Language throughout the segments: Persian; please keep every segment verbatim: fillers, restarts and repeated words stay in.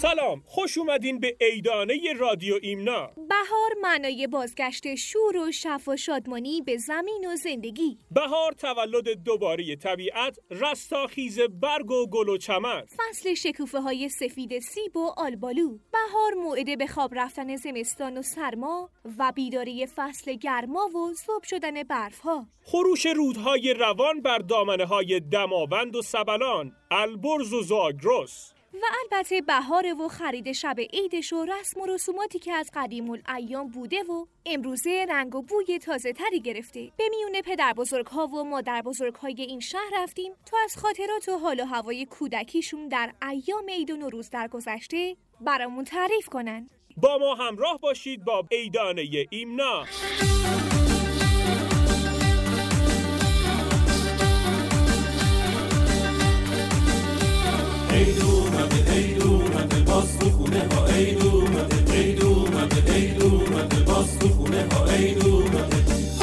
سلام، خوش اومدین به عیدانه رادیو ایمنا. بهار معنای بازگشت شور و شف و شادمانی به زمین و زندگی. بهار تولد دوباره طبیعت، رستاخیز برگ و گل و چمن. فصل شکوفه های سفید سیب و آلبالو. بهار موعد به خواب رفتن زمستان و سرما و بیداری فصل گرما و ذوب شدن برف ها. خروش رودهای روان بر دامنه های دماوند و سبلان، البرز و زاگرس. و البته بهاره و خرید شب عیدش و رسم و رسوماتی که از قدیم الایام بوده و امروزه رنگ و بوی تازه تری گرفته. به میون پدر بزرگ ها و مادر بزرگ های این شهر رفتیم تا از خاطرات و حال و هوای کودکیشون در ایام عید و نوروز در گذشته برامون تعریف کنن. با ما همراه باشید با عیدانه ایمنا. عید اومده، عید اومده، باز تو خونه ها عید اومده، عید اومده، عید اومده، باز تو خونه ها عید اومده.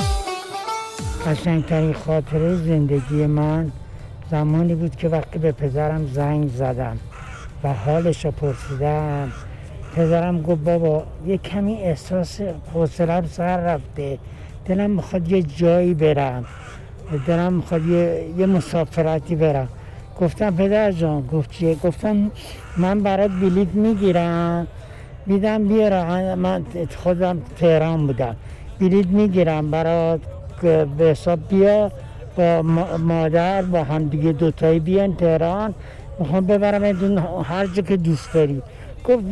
قشنگترین خاطره زندگی من زمانی بود که وقتی به پدرم زنگ زدم و حالش رو پرسیدم، پدرم گفت بابا یه کمی احساس حوصله‌ام سر رفته، دلم میخواد یه جایی برم، دلم میخواد یه, یه مسافرتی برم. گفتم پدر جان، گفت چیه؟ گفتم من برات بلیط میگیرم میدم بیارم، من خودم تهران بودم، بلیط میگیرم برات به حساب بیا با مادر با هم دیگه دوتایی بیان تهران، میخوام ببرم ایدون هر جا که دوست داری. گفت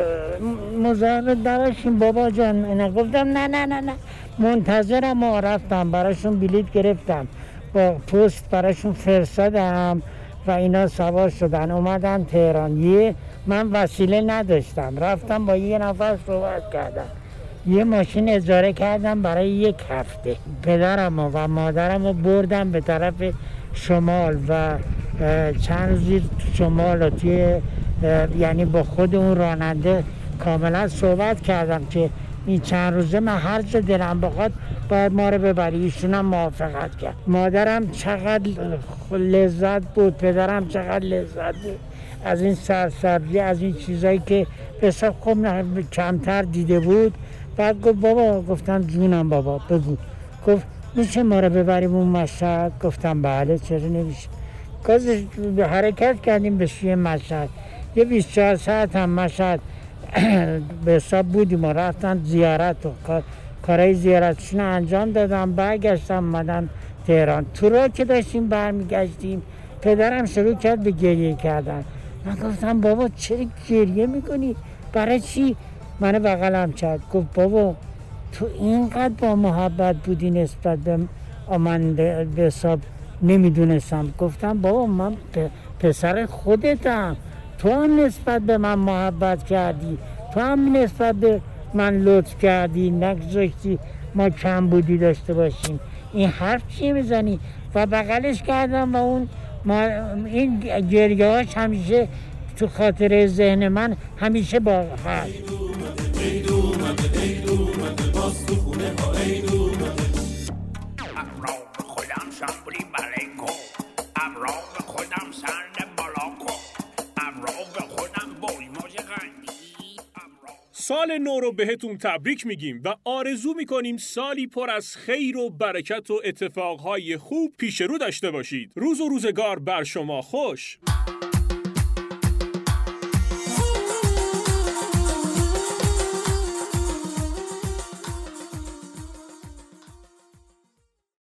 مزاحمت نباشین بابا جان. اینا گفتم نه نه نه نه منتظرم و رفتم براشون بلیط گرفتم، با پست براشون فرستادم و اینا سوار شدن اومدن تهران. یه من وسیله نداشتم، رفتم با یه نفر صحبت کردم، یه ماشین اجاره کردم برای یک هفته. پدرم و مادرم رو بردم به طرف شمال و چند روزی تو شمال و توی یعنی با خود اون راننده کاملا صحبت کردم که این چند روزه من هر جا دلم بخواد باید ما رو ببری. ایشون هم موافقت کرد. مادرم چقدر لذت بود، پدرم چقدر لذت بود از این سرسبزی، از این چیزایی که به حساب خب کمتر دیده بود. بعد گفت بابا، گفتم جونم بابا بگو. گفت میشه ما رو ببریم اون مشهد؟ گفتم بله چرا نمیشه. گازش حرکت کردیم به سوی مشهد. یه بیست و چهار ساعت هم مشهد به حساب بودیم و رفتن زیارت و کار کارهای زیارتشون انجام دادم، برگشتم اومدن تهران. تو راه که داشتیم برمیگشتیم پدرم شروع کرد به گریه کردن. من گفتم بابا چرا گریه میکنی؟ برای چی؟ منو بغلم کرد گفت بابا تو اینقدر با محبت بودی نسبت به من به حساب نمیدونستم. گفتم بابا من پسر خودتم، تو هم نسبت به من محبت کردی، تو هم نسبت به من لطف کردی، نگذاشتی ما کم بودی داشته باشیم. این حرف چی میزنی؟ و بغلش کردم و اون ما این گریه هاش همیشه تو خاطره ذهن من همیشه باقی هست. عید اومده، عید اومده، باز تو خونه ها عید اومده. ابرام خودم شامبولی بلکو، ابرام خودم سرد بالاکو، ابرام خودم بوی موج غنی. سال نو رو بهتون تبریک میگیم و آرزو میکنیم سالی پر از خیر و برکت و اتفاقهای خوب پیش رو داشته باشید. روز و روزگار بر شما خوش.